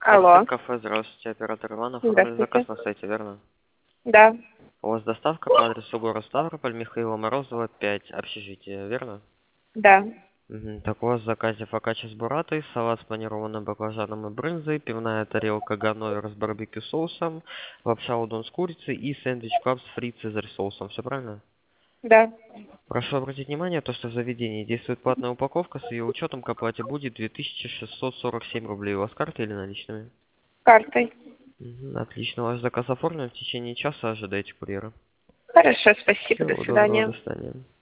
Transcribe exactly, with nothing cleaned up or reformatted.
Алло. Кафе, здравствуйте, оператор Иван, оформили Здравствуйте. заказ на сайте, верно? Да. У вас доставка по адресу город Ставрополь, Михаила Морозова, пять, общежитие, верно? Да. Мгм. Так, у вас в заказе фокаччо с буратой, салат с панированным баклажаном и брынзой, пивная тарелка ганновер с барбекю соусом, лапша удон с курицей и сэндвич клаб с фри цезарь соусом. Все правильно? Да. Прошу обратить внимание, то, что в заведении действует платная упаковка, с ее учетом к оплате будет две тысячи шестьсот сорок семь рублей. У вас карта или наличными? Картой. Мгм. Отлично, ваш заказ оформлен, в течение часа ожидайте курьера. Хорошо, спасибо. До Всего доброго, свидания. до свидания.